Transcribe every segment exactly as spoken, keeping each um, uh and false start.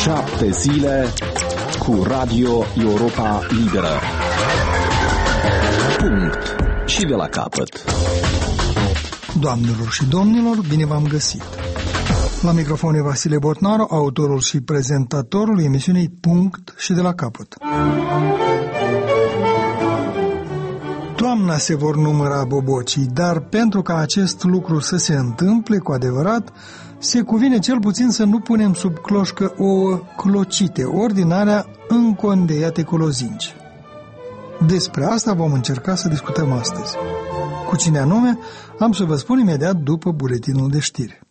Șapte zile cu Radio Europa Liberă. Punct. Și de la capăt. Doamnelor și domnilor, bine v-am găsit. La microfon e Vasile Botnaru, autorul și prezentatorul emisiunii Punct și de la capăt. Toamna se vor număra bobocii, dar pentru ca acest lucru să se întâmple cu adevărat, se cuvine cel puțin să nu punem sub cloșcă ouă clocite, ordinarea încondeiate cu lozinci. Despre asta vom încerca să discutăm astăzi. Cu cine anume, am să vă spun imediat după buletinul de știri.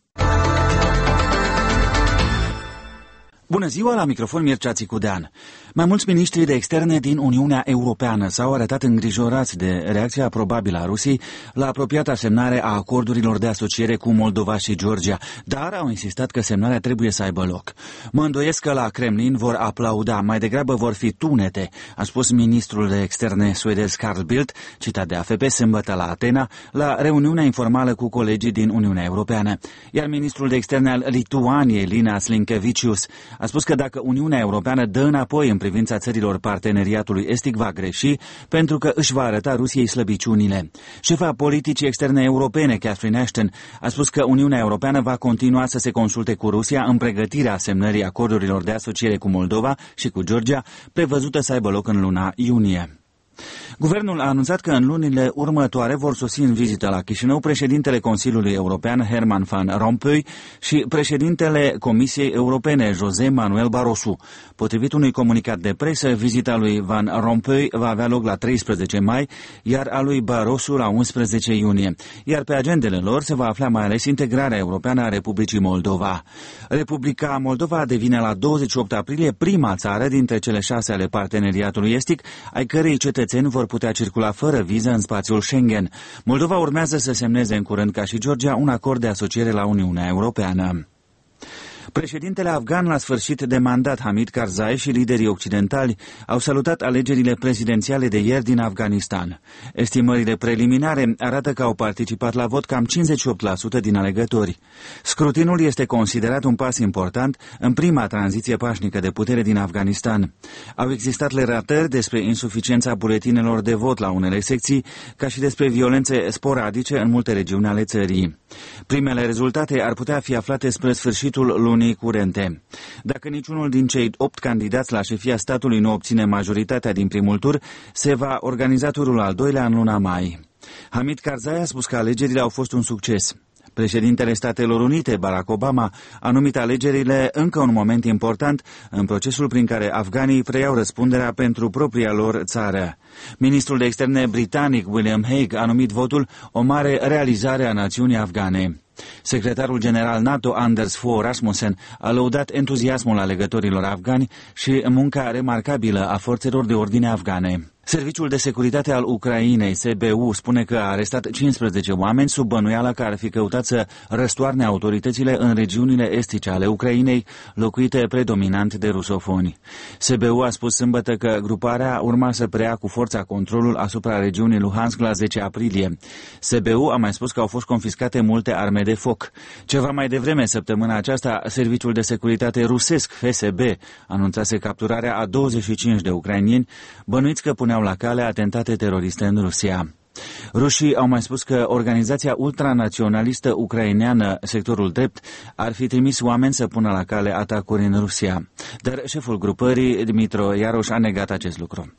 Bună ziua, la microfon Mircea Țicudean. Mai mulți miniștri de externe din Uniunea Europeană s-au arătat îngrijorați de reacția probabilă a Rusiei la apropiata semnare a acordurilor de asociere cu Moldova și Georgia, dar au insistat că semnarea trebuie să aibă loc. Mă îndoiesc că la Kremlin vor aplauda, mai degrabă vor fi tunete, a spus ministrul de externe suedez Carl Bildt, citat de A F P sâmbătă la Atena, la reuniunea informală cu colegii din Uniunea Europeană. Iar ministrul de externe al Lituaniei, Linas Linkevicius, a spus că dacă Uniunea Europeană dă înapoi în privința țărilor parteneriatului estic, va greși, pentru că își va arăta Rusiei slăbiciunile. Șefa politicii externe europene, Catherine Ashton, a spus că Uniunea Europeană va continua să se consulte cu Rusia în pregătirea semnării acordurilor de asociere cu Moldova și cu Georgia, prevăzută să aibă loc în luna iunie. Guvernul a anunțat că în lunile următoare vor sosi în vizită la Chișinău președintele Consiliului European Herman Van Rompuy și președintele Comisiei Europene José Manuel Barroso. Potrivit unui comunicat de presă, vizita lui Van Rompuy va avea loc la treisprezece mai, iar a lui Barroso la unsprezece iunie. Iar pe agendele lor se va afla mai ales integrarea europeană a Republicii Moldova. Republica Moldova devine la douăzeci și opt aprilie prima țară dintre cele șase ale parteneriatului estic, ai cărei cetățeni vor putea circula fără viză în spațiul Schengen. Moldova urmează să semneze în curând, ca și Georgia, un acord de asociere la Uniunea Europeană. Președintele afgan la sfârșit de mandat, Hamid Karzai, și liderii occidentali au salutat alegerile prezidențiale de ieri din Afganistan. Estimările preliminare arată că au participat la vot cam cincizeci și opt la sută din alegători. Scrutinul este considerat un pas important în prima tranziție pașnică de putere din Afganistan. Au existat relatări despre insuficiența buletinelor de vot la unele secții, ca și despre violențe sporadice în multe regiuni ale țării. Primele rezultate ar putea fi aflate spre sfârșitul lunii curente. Dacă niciunul din cei opt candidați la șefia statului nu obține majoritatea din primul tur, se va organiza turul al doilea în luna mai. Hamid Karzai a spus că alegerile au fost un succes. Președintele Statelor Unite, Barack Obama, a numit alegerile încă un moment important în procesul prin care afganii preiau răspunderea pentru propria lor țară. Ministrul de externe britanic, William Hague, a numit votul o mare realizare a națiunii afgane. Secretarul general NATO, Anders Fogh Rasmussen, a lăudat entuziasmul alegătorilor afgani și munca remarcabilă a forțelor de ordine afgane. Serviciul de securitate al Ucrainei, S B U, spune că a arestat cincisprezece oameni sub bănuiala că ar fi căutat să răstoarne autoritățile în regiunile estice ale Ucrainei, locuite predominant de rusofoni. S B U a spus sâmbătă că gruparea urma să preia cu forța controlul asupra regiunii Luhansk la zece aprilie. S B U a mai spus că au fost confiscate multe arme de foc. Ceva mai devreme, săptămâna aceasta, Serviciul de securitate rusesc, F S B, anunțase capturarea a douăzeci și cinci de ucrainieni bănuiți că puneau la cale atentate teroriste în Rusia. Rușii au mai spus că organizația ultranaționalistă ucraineană, Sectorul Drept, ar fi trimis oameni să pună la cale atacuri în Rusia. Dar șeful grupării, Dmitro Iaroș, a negat acest lucru.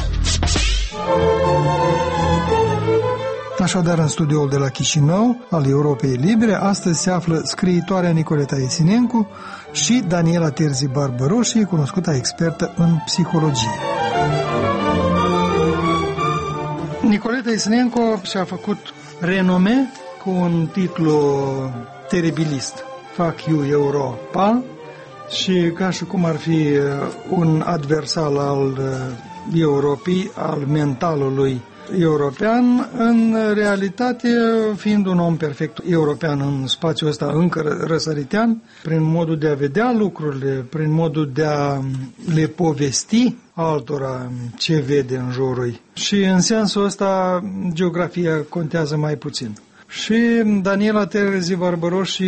Așadar, în studioul de la Chișinău, al Europei Libere, astăzi se află scriitoarea Nicoleta Esinencu și Daniela Terzi Barbăroșie, cunoscută expertă în psihologie. Nicoleta Esinencu și-a făcut renume cu un titlu teribilist, Fuck You Europa, și ca și cum ar fi un adversar al Europei, al mentalului european, în realitate fiind un om perfect european în spațiul ăsta încă răsăritean, prin modul de a vedea lucrurile, prin modul de a le povesti altora ce vede în jurul ei. Și în sensul ăsta geografia contează mai puțin. Și Daniela Terezi Barbaroși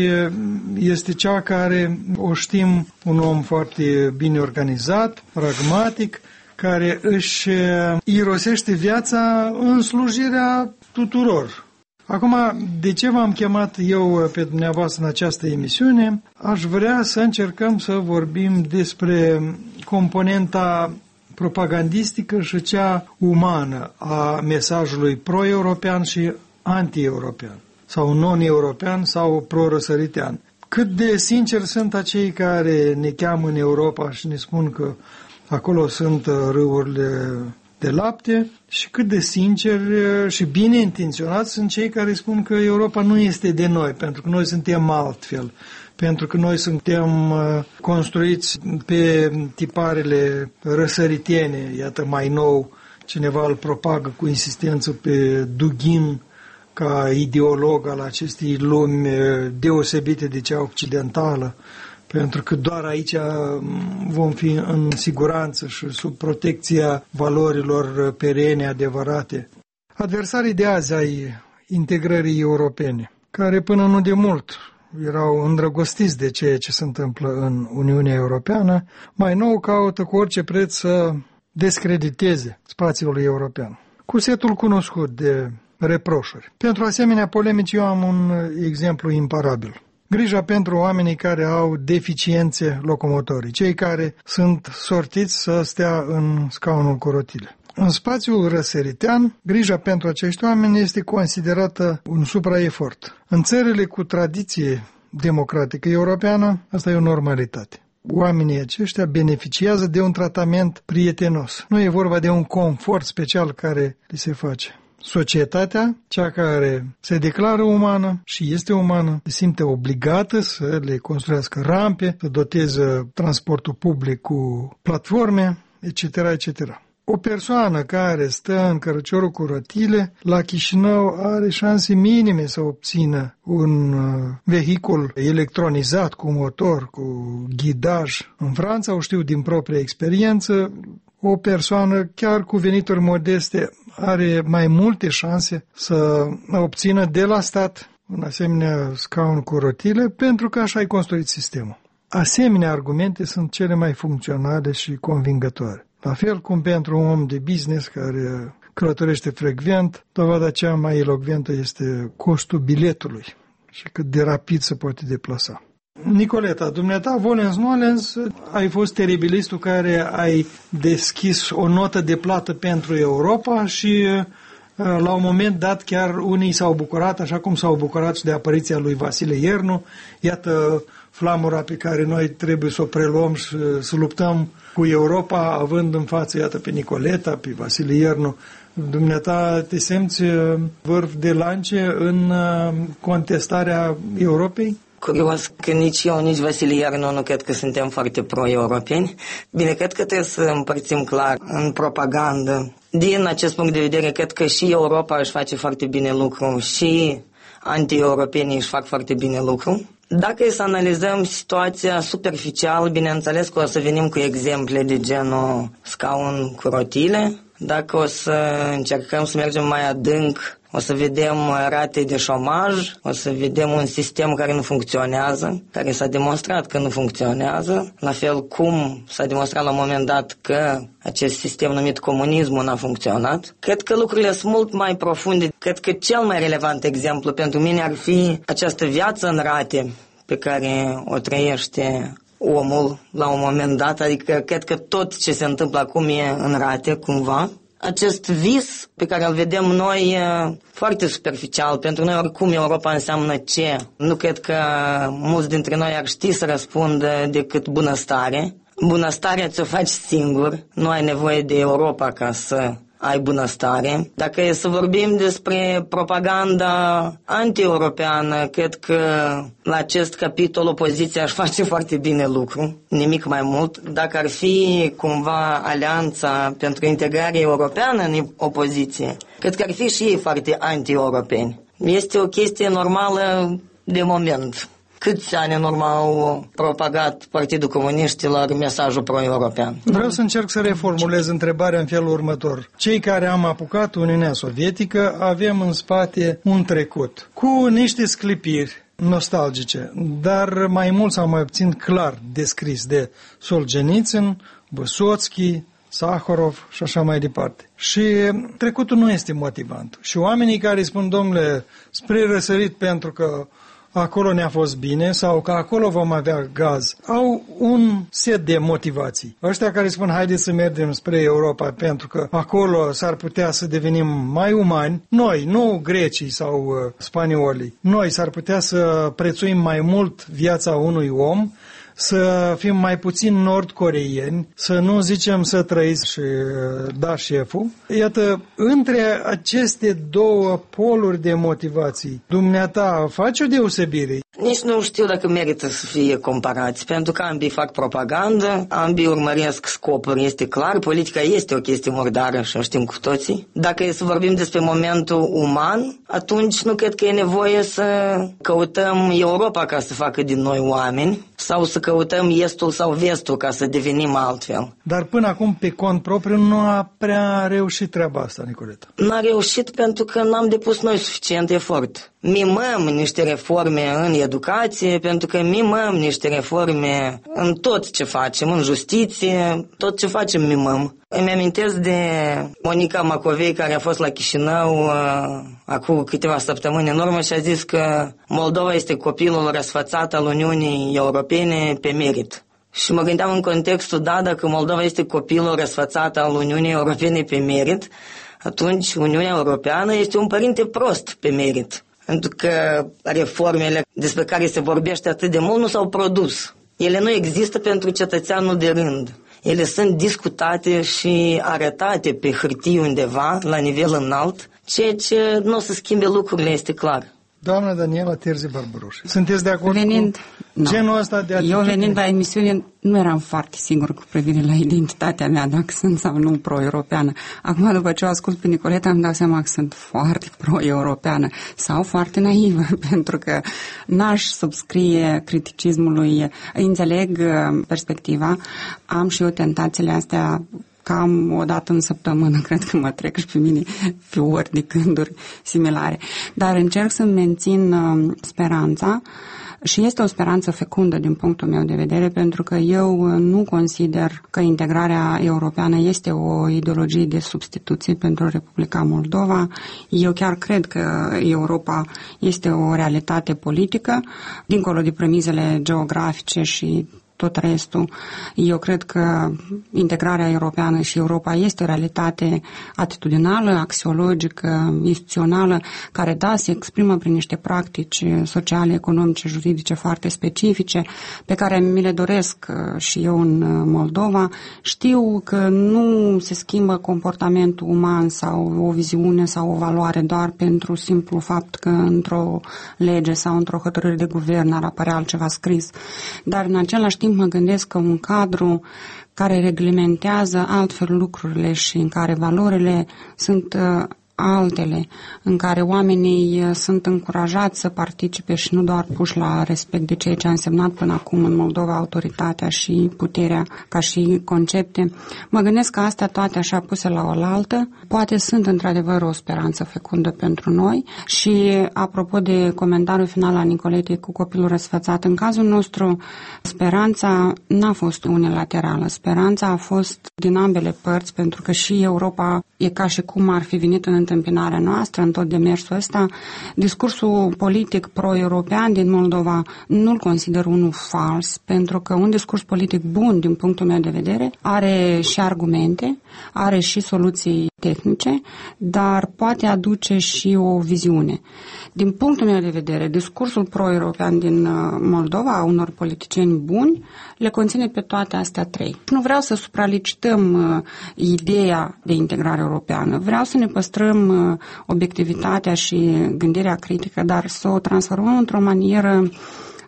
este cea care, o știm, un om foarte bine organizat, pragmatic, care își irosește viața în slujirea tuturor. Acum, de ce v-am chemat eu pe dumneavoastră în această emisiune? Aș vrea să încercăm să vorbim despre componenta propagandistică și cea umană a mesajului pro-european și anti-european, sau non-european sau pro-răsăritean. Cât de sinceri sunt acei care ne cheamă în Europa și ne spun că acolo sunt râurile de lapte și cât de sinceri și bine intenționați sunt cei care spun că Europa nu este de noi, pentru că noi suntem altfel, pentru că noi suntem construiți pe tiparele răsăritene, iată mai nou cineva îl propagă cu insistență pe Dugin ca ideolog al acestei lumi deosebite de cea occidentală, pentru că doar aici vom fi în siguranță și sub protecția valorilor perene, adevărate. Adversarii de azi ai integrării europene, care până nu de mult erau îndrăgostiți de ceea ce se întâmplă în Uniunea Europeană, mai nou caută cu orice preț să descrediteze spațiul european. Cu setul cunoscut de reproșuri. Pentru asemenea polemici eu am un exemplu imparabil. Grija pentru oamenii care au deficiențe locomotorii, cei care sunt sortiți să stea în scaunul cu rotile. În spațiul răsăritean, grija pentru acești oameni este considerată un supraefort. În țările cu tradiție democratică europeană, asta e o normalitate. Oamenii aceștia beneficiază de un tratament prietenos. Nu e vorba de un confort special care li se face. Societatea, cea care se declară umană și este umană, se simte obligată să le construiască rampe, să doteze transportul public cu platforme, et cetera, et cetera. O persoană care stă în cărăciorul cu rotile, la Chișinău are șanse minime să obțină un vehicul electronizat cu motor, cu ghidaj. În Franța, o știu din propria experiență, o persoană chiar cu venituri modeste are mai multe șanse să obțină de la stat un asemenea scaun cu rotile, pentru că așa ai construit sistemul. Asemenea argumente sunt cele mai funcționale și convingătoare. La fel cum pentru un om de business care călătorește frecvent, dovada cea mai elocventă este costul biletului și cât de rapid se poate deplasa. Nicoleta, dumneata, volens nolens, ai fost teribilistul care ai deschis o notă de plată pentru Europa și la un moment dat chiar unii s-au bucurat, așa cum s-au bucurat și de apariția lui Vasile Iernu. Iată flamura pe care noi trebuie să o preluăm și să luptăm cu Europa, având în față, iată, pe Nicoleta, pe Vasile Iernu. Dumneata, te simți vârf de lance în contestarea Europei? Curios că nici eu, nici Vasile Iernu nu cred că suntem foarte pro-europeni. Bine, cred că trebuie să împărțim clar în propagandă. Din acest punct de vedere, cred că și Europa își face foarte bine lucru și anti-europenii își fac foarte bine lucru. Dacă e să analizăm situația superficial, bineînțeles că o să venim cu exemple de genul scaun cu rotile. Dacă o să încercăm să mergem mai adânc, o să vedem rate de șomaj, o să vedem un sistem care nu funcționează, care s-a demonstrat că nu funcționează, la fel cum s-a demonstrat la un moment dat că acest sistem numit comunismul n-a funcționat. Cred că lucrurile sunt mult mai profunde. Cred că cel mai relevant exemplu pentru mine ar fi această viață în rate pe care o trăiește omul la un moment dat, adică cred că tot ce se întâmplă acum e în rate cumva. Acest vis pe care îl vedem noi e foarte superficial. Pentru noi oricum Europa înseamnă ce? Nu cred că mulți dintre noi ar ști să răspundă decât bunăstare. Bunăstarea ți-o faci singur, nu ai nevoie de Europa ca să ai bunăstare. Dacă e să vorbim despre propaganda anti-europeană, cred că la acest capitol opoziția își face foarte bine lucru, nimic mai mult. Dacă ar fi cumva alianța pentru integrare europeană în opoziție, cred că ar fi și ei foarte anti-europeni. Este o chestie normală de moment. câți ani în urmă au propagat Partidul Comuniștilor mesajul pro-european. Vreau să încerc să reformulez întrebarea în felul următor. Cei care am apucat Uniunea Sovietică avem în spate un trecut cu niște sclipiri nostalgice, dar mai mult sau mai puțin clar descris de Solzhenitsyn, Vysotski, Sakharov și așa mai departe. Și trecutul nu este motivant. Și oamenii care spun, domnule, spre răsărit pentru că acolo ne-a fost bine sau că acolo vom avea gaz, au un set de motivații. Ăștia care spun, haideți să mergem spre Europa pentru că acolo s-ar putea să devenim mai umani, noi, nu grecii sau uh, spaniolii, noi s-ar putea să prețuim mai mult viața unui om, să fim mai puțin nord-coreieni, să nu zicem să trăiți și da șeful. Iată, între aceste două poluri de motivații, dumneata face o deosebire? Nici nu știu dacă merită să fie comparați, pentru că ambii fac propagandă, ambii urmăresc scopuri, este clar, politica este o chestie murdară și o știm cu toții. Dacă e să vorbim despre momentul uman, atunci nu cred că e nevoie să căutăm Europa ca să facă din noi oameni, sau să căutăm estul sau vestul ca să devenim altfel. Dar până acum, pe cont propriu, nu a prea reușit treaba asta, Nicoleta. N-a reușit pentru că n-am depus noi suficient efort. Mimăm niște reforme în educație, pentru că mimăm niște reforme în tot ce facem, în justiție, tot ce facem mimăm. Îmi amintesc de Monica Macovei, care a fost la Chișinău uh, acum câteva săptămâni în urmă și a zis că Moldova este copilul răsfățat al Uniunii Europene pe merit. Și mă gândeam în contextul, da, dacă Moldova este copilul răsfățat al Uniunii Europene pe merit, atunci Uniunea Europeană este un părinte prost pe merit. Pentru că reformele despre care se vorbește atât de mult nu s-au produs. Ele nu există pentru cetățeanul de rând. Ele sunt discutate și arătate pe hârtie undeva, la nivel înalt, ceea ce nu o să schimbe lucrurile, este clar. Doamna Daniela Terzi Barbaroș, sunteți de acord venind, cu no. genul ăsta de atitudine? Eu venind la emisiune nu eram foarte sigur cu privire la identitatea mea, dacă sunt sau nu pro-europeană. Acum, după ce o ascult pe Nicoleta, îmi dau seama că sunt foarte pro-europeană sau foarte naivă, pentru că n-aș subscrie criticismului. Înțeleg perspectiva, am și eu tentațiile astea cam o dată în săptămână, cred că mă trec și pe mine pe ori de gânduri similare. Dar încerc să mențin uh, speranța și este o speranță fecundă din punctul meu de vedere, pentru că eu nu consider că integrarea europeană este o ideologie de substituție pentru Republica Moldova. Eu chiar cred că Europa este o realitate politică, dincolo de premizele geografice și tot restul. Eu cred că integrarea europeană și Europa este o realitate atitudinală, axiologică, instituțională, care, da, se exprimă prin niște practici sociale, economice, juridice foarte specifice, pe care mi le doresc și eu în Moldova. Știu că nu se schimbă comportamentul uman sau o viziune sau o valoare doar pentru simplu fapt că într-o lege sau într-o hotărâre de guvern ar apărea altceva scris. Dar în același timp mă gândesc că un cadru care reglementează altfel lucrurile și în care valorile sunt uh, altele, în care oamenii sunt încurajați să participe și nu doar puși la respect de ceea ce a însemnat până acum în Moldova autoritatea și puterea ca și concepte. Mă gândesc că astea toate așa puse la oaltă poate sunt într-adevăr o speranță fecundă pentru noi. Și apropo de comentariul final al Nicoletei cu copilul răsfățat, în cazul nostru speranța n-a fost unilaterală, speranța a fost din ambele părți, pentru că și Europa e ca și cum ar fi venit în întâmpinarea noastră în tot demersul ăsta. Discursul politic pro-european din Moldova nu-l consider unul fals, pentru că un discurs politic bun, din punctul meu de vedere, are și argumente, are și soluții tehnice, dar poate aduce și o viziune. Din punctul meu de vedere, discursul pro-european din Moldova, a unor politicieni buni, le conține pe toate astea trei. Nu vreau să supralicităm uh, ideea de integrare europeană, vreau să ne păstrăm uh, obiectivitatea și gândirea critică, dar să o transformăm într-o manieră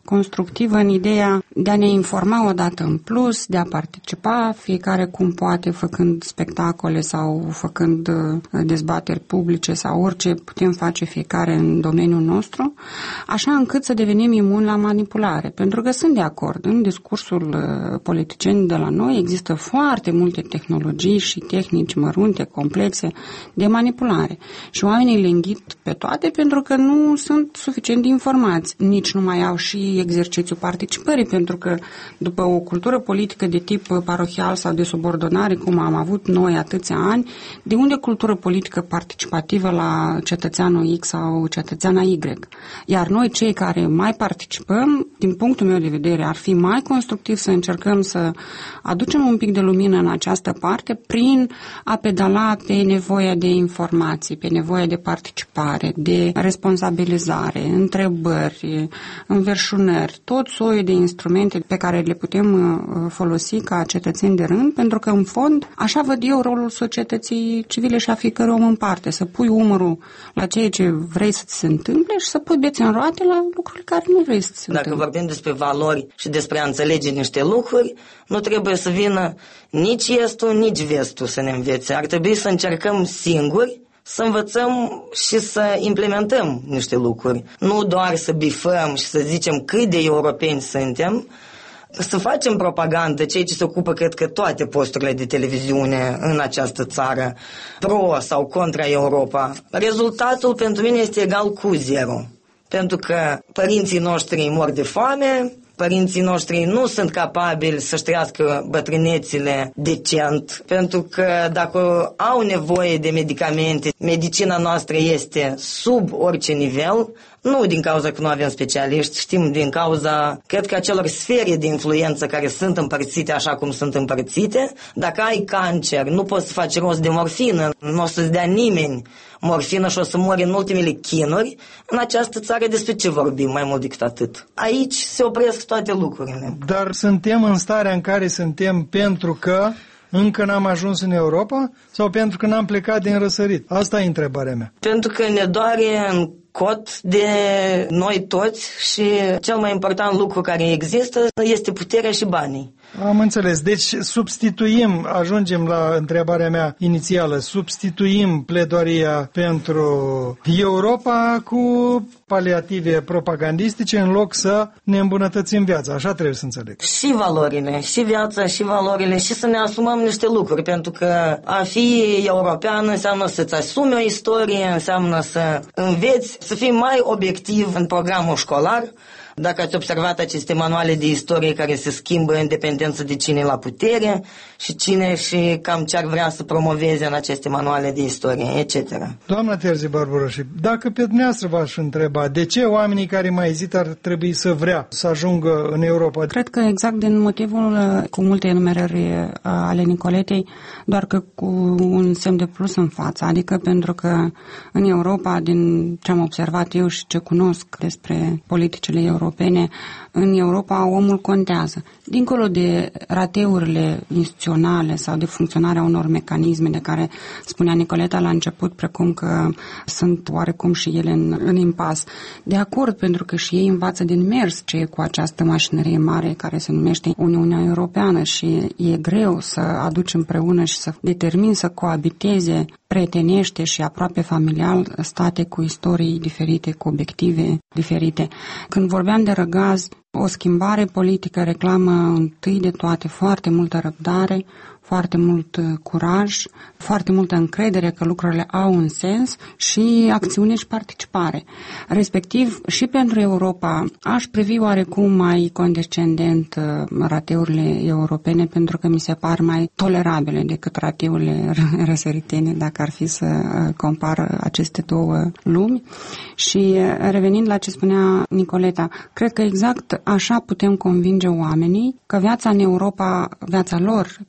constructivă în ideea de a ne informa odată în plus, de a participa fiecare cum poate, făcând spectacole sau făcând dezbateri publice sau orice putem face fiecare în domeniul nostru, așa încât să devenim imuni la manipulare. Pentru că sunt de acord, în discursul politicienilor de la noi există foarte multe tehnologii și tehnici mărunte, complexe de manipulare. Și oamenii le înghit pe toate pentru că nu sunt suficient de informați. Nici nu mai au și exercițiul participării, pentru că după o cultură politică de tip parohial sau de subordonare, cum am avut noi atâția ani, de unde cultură politică participativă la cetățeanul X sau cetățeana Y? Iar noi, cei care mai participăm, din punctul meu de vedere, ar fi mai constructiv să încercăm să aducem un pic de lumină în această parte prin a pedala pe nevoia de informații, pe nevoia de participare, de responsabilizare, întrebări, înverșunări, tot soiul de instrumente pe care le putem folosi ca cetățeni de rând, pentru că, în fond, așa văd eu rolul societății civile și a fiecărui om în parte, să pui umărul la ceea ce vrei să ți se întâmple și să pui bețe în roate la lucruri care nu vrei să ți se întâmple. Dacă vorbim despre valori și despre a înțelege niște lucruri, nu trebuie să vină nici estul, nici vestul să ne învețe. Ar trebui să încercăm singuri să învățăm și să implementăm niște lucruri. Nu doar să bifăm și să zicem cât de europeni suntem, să facem propagandă, cei ce se ocupă, cred că, toate posturile de televiziune în această țară, pro sau contra Europa. Rezultatul pentru mine este egal cu zero. Pentru că părinții noștri mor de foame, părinții noștri nu sunt capabili să-și trăiască bătrânețile decent, pentru că dacă au nevoie de medicamente, medicina noastră este sub orice nivel, nu din cauza că nu avem specialiști, știm din cauza, cred că, acelor sfere de influență care sunt împărțite așa cum sunt împărțite. Dacă ai cancer, nu poți să faci rost de morfină, nu o să-ți dea nimeni morfină și o să mori în ultimele chinuri. În această țară despre ce vorbim mai mult decât atât? Aici se opresc toate lucrurile. Dar suntem în starea în care suntem pentru că încă n-am ajuns în Europa sau pentru că n-am plecat din răsărit? Asta e întrebarea mea. Pentru că ne doare în cot de noi toți și cel mai important lucru care există este puterea și banii. Am înțeles. Deci substituim, ajungem la întrebarea mea inițială, substituim pledoaria pentru Europa cu paliative propagandistice în loc să ne îmbunătățim viața. Așa trebuie să înțeleg. Și valorile, și viața, și valorile, și să ne asumăm niște lucruri, pentru că a fi european înseamnă să-ți asumi o istorie, înseamnă să înveți, să fii mai obiectiv în programul școlar. Dacă ați observat aceste manuale de istorie care se schimbă în dependență de cine e la putere și cine și cam ce ar vrea să promoveze în aceste manuale de istorie, et cetera. Doamna Terzi Barbaroși, dacă pe dumneavoastră v-aș întreba, de ce oamenii care mai ezită ar trebui să vrea să ajungă în Europa? Cred că exact din motivul, cu multe enumerări ale Nicoletei, doar că cu un semn de plus în față, adică pentru că în Europa, din ce am observat eu și ce cunosc despre politicile europene, europene, în Europa omul contează. Dincolo de rateurile instituționale sau de funcționarea unor mecanisme de care spunea Nicoleta la început, precum că sunt oarecum și ele în, în impas. De acord, pentru că și ei învață din mers ce e cu această mașinărie mare care se numește Uniunea Europeană și e greu să aduci împreună și să determini să coabiteze prietenește și aproape familial state cu istorii diferite, cu obiective diferite. Când vorbeam de răgaz, o schimbare politică reclamă întâi de toate foarte multă răbdare, foarte mult curaj, foarte multă încredere că lucrurile au un sens și acțiune și participare. Respectiv, și pentru Europa aș privi oarecum mai condescendent rateurile europene, pentru că mi se par mai tolerabile decât rateurile răsăritene, dacă ar fi să compar aceste două lumi. Și revenind la ce spunea Nicoleta, cred că exact așa putem convinge oamenii că viața în Europa, viața lor profund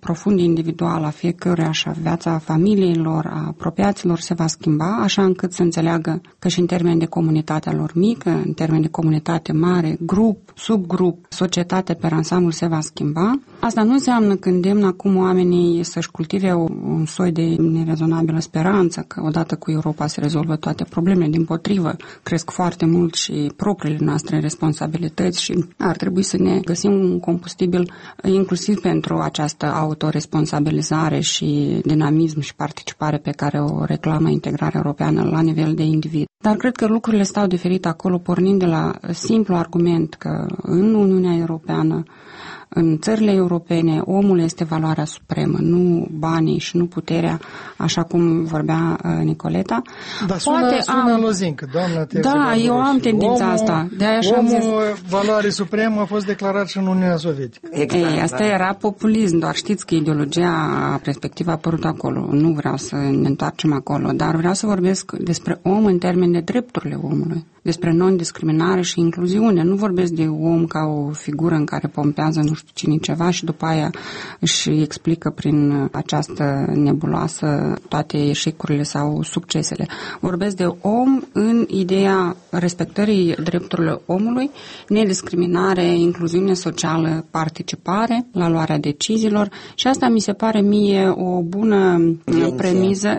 individuală a fiecăruia și a viața familiilor, a apropiaților se va schimba, așa încât să înțeleagă că și în termeni de comunitatea lor mică, în termeni de comunitate mare, grup, subgrup, societate pe ansamblu se va schimba. Asta nu înseamnă că îndemn acum oamenii să-și cultive un soi de nerezonabilă speranță că odată cu Europa se rezolvă toate problemele. Dimpotrivă, cresc foarte mult și propriile noastre responsabilități și ar trebui să ne găsim un combustibil inclusiv pentru această autoresponsabilizare și dinamism și participare pe care o reclamă integrarea europeană la nivel de individ. Dar cred că lucrurile stau diferit acolo, pornind de la simplu argument că în Uniunea Europeană, în țările europene, omul este valoarea supremă, nu banii și nu puterea, așa cum vorbea uh, Nicoleta. Dar sună, Poate sună am... lozincă, doamna Teresa. Da, eu am tendința omul, asta. De-aia și am omul, zis... valoare supremă, a fost declarat și în Uniunea Sovietică. Exact, Ei, asta da. era populism, doar știți că ideologia respectivă a apărut acolo. Nu vreau să ne întoarcem acolo, dar vreau să vorbesc despre om în termeni de drepturile omului, despre non-discriminare și incluziune. Nu vorbesc de om ca o figură în care pompează nu știu cine ceva și după aia își explică prin această nebuloasă toate eșecurile sau succesele. Vorbesc de om în ideea respectării drepturilor omului, nediscriminare, incluziune socială, participare la luarea deciziilor și asta mi se pare mie o bună Genție. premiză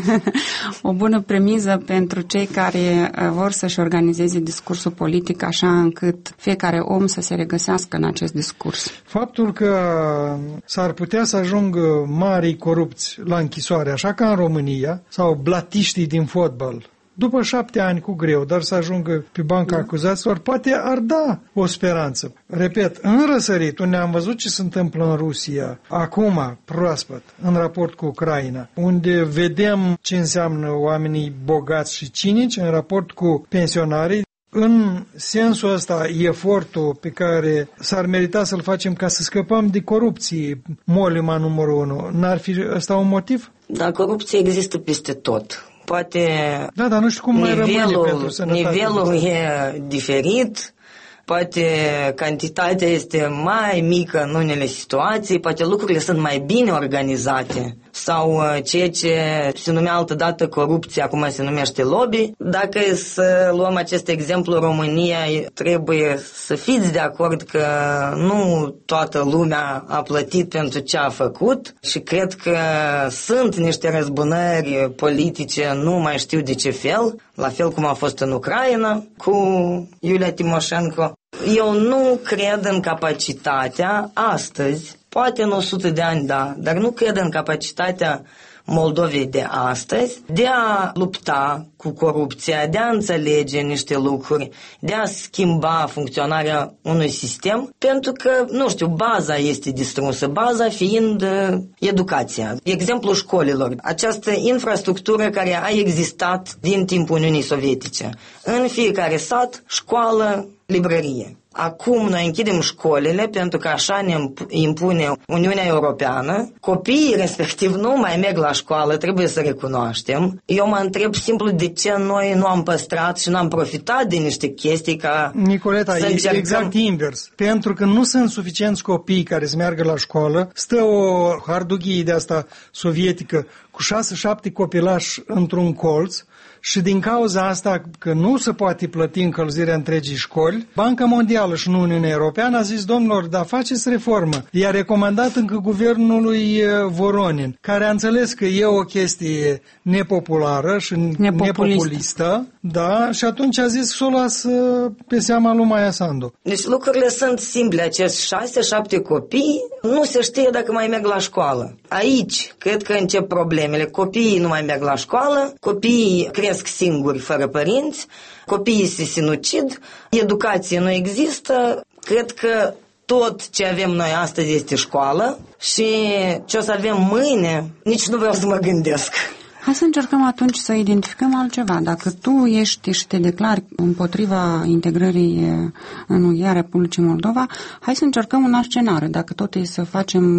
o bună premiză pentru cei care vor să-și organizeze discursul politic așa încât fiecare om să se regăsească în acest discurs. Faptul că s-ar putea să ajungă mari corupți la închisoare, așa ca în România, sau blatiștii din fotbal, după șapte ani cu greu, dar să ajungă pe banca acuzaților, poate ar da o speranță. Repet, în răsărit, unde am văzut ce se întâmplă în Rusia, acum, proaspăt, în raport cu Ucraina, unde vedem ce înseamnă oamenii bogați și cinici în raport cu pensionarii. În sensul ăsta, efortul pe care s-ar merita să-l facem ca să scăpăm de corupție, molima numărul unu, n-ar fi ăsta un motiv? Da, corupție există peste tot. Poate da, dar nu știu cum mai rămâne pentru sănătate. Nivelul e diferit, poate cantitatea este mai mică în unele situații, poate lucrurile sunt mai bine organizate sau ceea ce se numea altădată corupție, acum se numește lobby. Dacă e să luăm acest exemplu, România, trebuie să fiți de acord că nu toată lumea a plătit pentru ce a făcut și cred că sunt niște răzbunări politice, nu mai știu de ce fel, la fel cum a fost în Ucraina cu Iulia Timoșenko. Eu nu cred în capacitatea astăzi, poate în o sută de ani, da, dar nu cred în capacitatea Moldovei de astăzi de a lupta cu corupția, de a înțelege niște lucruri, de a schimba funcționarea unui sistem, pentru că, nu știu, baza este distrusă, baza fiind uh, educația. Exemplul școlilor, această infrastructură care a existat din timpul Uniunii Sovietice. În fiecare sat, școală, librărie. Acum noi închidem școlile pentru că așa ne impune Uniunea Europeană. Copiii respectiv nu mai merg la școală, trebuie să recunoaștem. Eu mă întreb simplu de ce noi nu am păstrat și nu am profitat de niște chestii ca Nicoleta, să e încercăm... exact invers. Pentru că nu sunt suficienți copii care să meargă la școală, stă o hardughie de asta sovietică cu șase-șapte copilași într-un colț. Și din cauza asta, că nu se poate plăti încălzirea întregii școli, Banca Mondială și Uniunea Europeană a zis, domnilor, dar faceți reformă. I-a recomandat încă guvernului Voronin, care a înțeles că e o chestie nepopulară și nepopulistă, nepopulistă, da, și atunci a zis să o lasă pe seama lui Maia Sandu. Deci lucrurile sunt simple, acești șase-șapte copii nu se știe dacă mai merg la școală. Aici cred că încep problemele. Copiii nu mai merg la școală, copiii cresc singuri fără părinți, copiii se sinucid, educație nu există. Cred că tot ce avem noi astăzi este școală și ce o să avem mâine, nici nu vreau să mă gândesc. Hai să încercăm atunci să identificăm altceva. Dacă tu ești și te declari împotriva integrării în U E a Republicii Moldova, hai să încercăm un alt scenariu. Dacă tot e să facem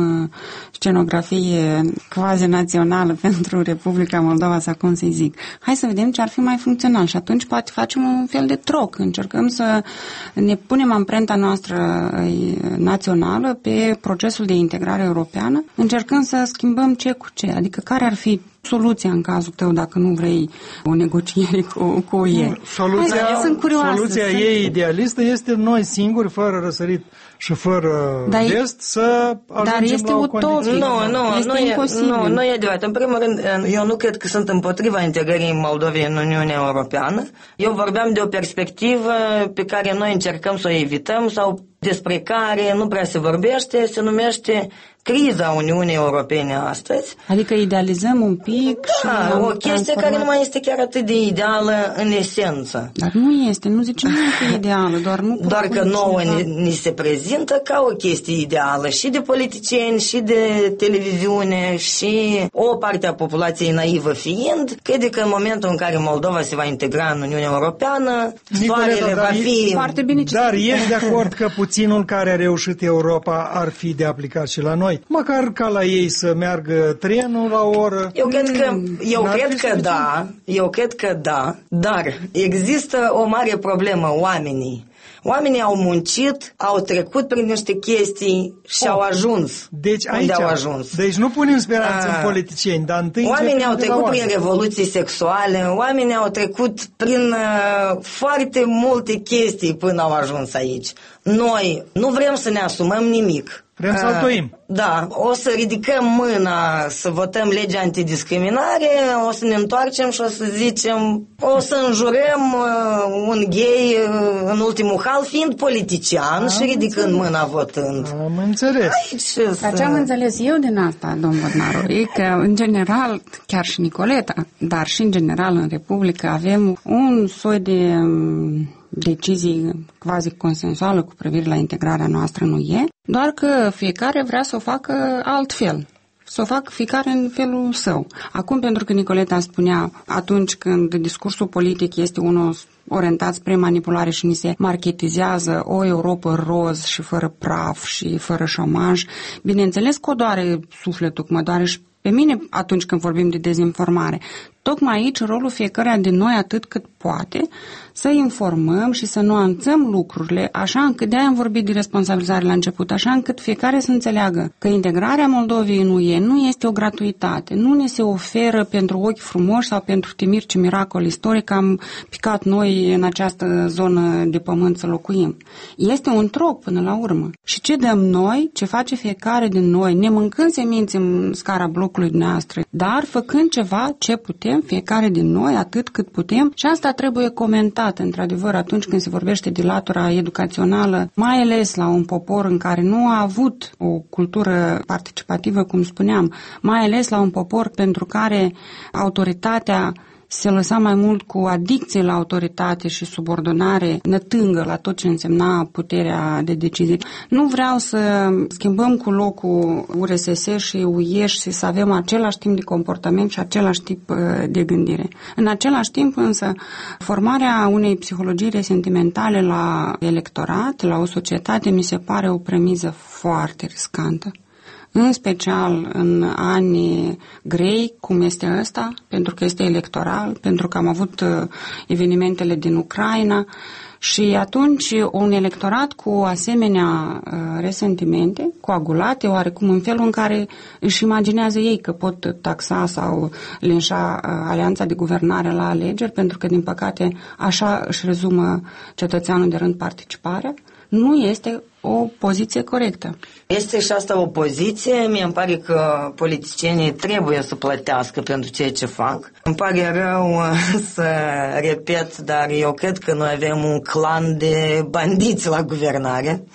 scenografie quasi națională pentru Republica Moldova, sau cum să-i zic, hai să vedem ce ar fi mai funcțional și atunci poate facem un fel de troc. Încercăm să ne punem amprenta noastră națională pe procesul de integrare europeană, încercăm să schimbăm ce cu ce, adică care ar fi soluția în cazul tău dacă nu vrei o negociere cu, cu U E. Soluția, Hai, sunt curioasă, soluția sunt... ei idealistă este noi singuri, fără răsărit și fără dar vest, să ajungem dar este la o utopic. condiție. Nu, nu, este nu e, imposibil. nu, nu e adevărat. În primul rând, eu nu cred că sunt împotriva integrării Moldovei în Uniunea Europeană. Eu vorbeam de o perspectivă pe care noi încercăm să o evităm sau despre care nu prea se vorbește, se numește criza Uniunii Europene astăzi. Adică idealizăm un pic da, și o chestie transformat... care nu mai este chiar atât de ideală în esență. Dar nu este, nu zicem că e ideală, doar nu... Doar că nouă ni, ni se prezintă ca o chestie ideală și de politicieni, și de televiziune, și o parte a populației naivă fiind, crede că în momentul în care Moldova se va integra în Uniunea Europeană, soarele va fi... Foarte bine ce Dar ești de acord că puținul care a reușit Europa ar fi de aplicat și la noi? Măcar ca la ei să meargă trenul la o oră. Eu cred că, eu N-ar cred fi că suficient? da, eu cred că da, dar există o mare problemă, oamenii. Oamenii au muncit, au trecut prin niște chestii și Oh. au ajuns Deci unde aici, au ajuns. deci nu punem speranță A. în politicieni, dar întâi Oamenii începem au de la trecut prin oameni. revoluții sexuale, oamenii au trecut prin uh, foarte multe chestii până au ajuns aici. Noi nu vrem să ne asumăm nimic. Vrem să altoim. Da, o să ridicăm mâna să votăm legea antidiscriminare, o să ne întoarcem și o să zicem, o să înjurăm uh, un gay uh, în ultimul hal, fiind politician Am și ridicând înțeles. mâna votând. Am înțeles. Aici, Dar ce am înțeles eu din asta, domn Bărnaru, e că, în general, chiar și Nicoleta, dar și în general în Republică, avem un soi de um, decizii quasi consensuală cu privire la integrarea noastră în U E, doar că fiecare vrea să o facă altfel. Să o facă fiecare în felul său. Acum, pentru că Nicoleta spunea, atunci când discursul politic este unul orientat spre manipulare și ni se marketizează o Europă roz și fără praf și fără șomaj, bineînțeles că o doare sufletul, cum mă doare și pe mine atunci când vorbim de dezinformare. Tocmai aici rolul fiecăruia din noi atât cât poate să informăm și să nuanțăm lucrurile, așa încât de-aia am vorbit de responsabilizare la început, așa încât fiecare să înțeleagă că integrarea Moldovei în U E nu este o gratuitate, nu ne se oferă pentru ochi frumoși sau pentru timir ce miracol istoric am picat noi în această zonă de pământ să locuim. Este un troc până la urmă. Și ce dăm noi, ce face fiecare din noi, ne mâncând semințe în scara blocului noastră, dar făcând ceva ce putem fiecare din noi, atât cât putem, și asta trebuie comentat, într-adevăr, atunci când se vorbește de latura educațională, mai ales la un popor în care nu a avut o cultură participativă, cum spuneam, mai ales la un popor pentru care autoritatea se lăsa mai mult cu adicție la autoritate și subordonare nătângă la tot ce însemna puterea de decizie. Nu vreau să schimbăm cu locul U R S S și U E și să avem același timp de comportament și același tip de gândire. În același timp însă, formarea unei psihologii resentimentale la electorat, la o societate, mi se pare o premiză foarte riscantă. În special în ani grei, cum este ăsta, pentru că este electoral, pentru că am avut evenimentele din Ucraina și atunci un electorat cu asemenea resentimente, coagulate, oarecum în felul în care își imaginează ei că pot taxa sau linșa alianța de guvernare la alegeri, pentru că, din păcate, așa își rezumă cetățeanul de rând participarea, nu este o poziție corectă. Este și asta o poziție. Mie îmi pare că politicienii trebuie să plătească pentru ceea ce fac. Îmi pare rău să repet, dar eu cred că noi avem un clan de bandiți la guvernare.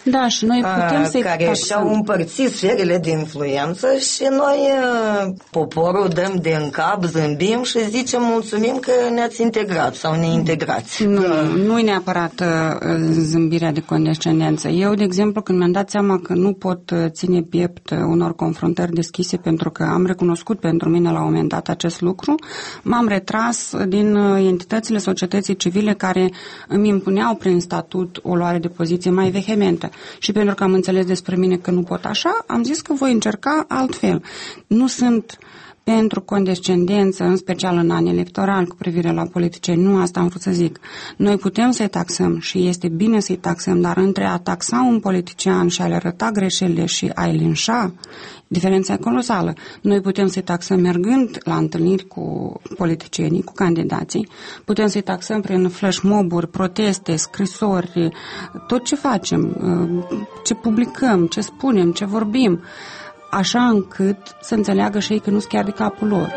Da, și noi putem să-i care taxăm. și-au împărțit sferele de influență și noi, poporul, dăm din cap, zâmbim și zicem mulțumim că ne-ați integrat sau ne integrați. Nu, nu e neapărat uh, zâmbirea de condescendență. Eu, de exemplu, când mi-am dat seama că nu pot uh, ține piept uh, unor confruntări deschise pentru că am recunoscut pentru mine la un moment dat acest lucru, m-am retras din uh, entitățile societății civile care îmi impuneau prin statut o luare de poziție mai vehementă. Și pentru că am înțeles despre mine că nu pot așa, am zis că voi încerca altfel. Nu sunt pentru condescendență, în special în an electoral cu privire la politicieni. Nu asta am vrut să zic. Noi putem să-i taxăm și este bine să-i taxăm, dar între a taxa un politician și a-le arăta greșelile și a-i linșa, diferența e colosală. Noi putem să-i taxăm mergând la întâlniri cu politicienii, cu candidații, putem să-i taxăm prin flash mob-uri, proteste, scrisori, tot ce facem, ce publicăm, ce spunem, ce vorbim, așa încât să înțeleagă și ei că nu-s chiar de capul lor.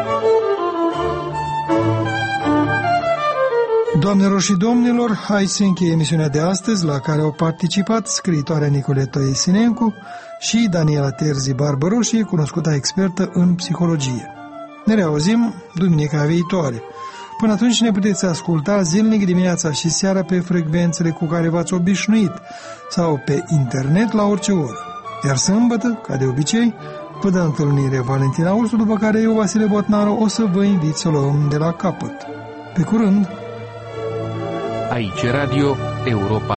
Doamnelor și domnilor, hai să încheie emisiunea de astăzi, la care au participat scriitoarea Nicoleta Isinencu și Daniela Terzi Barbăroșie, cunoscută expertă în psihologie. Ne reauzim duminica viitoare. Până atunci ne puteți asculta zilnic dimineața și seara pe frecvențele cu care v-ați obișnuit sau pe internet la orice oră. Iar sâmbătă, ca de obicei, vă dă întâlnire Valentina Ursu, după care eu, Vasile Botnaru, o să vă invit să luăm de la capăt. Pe curând! Aici Radio Europa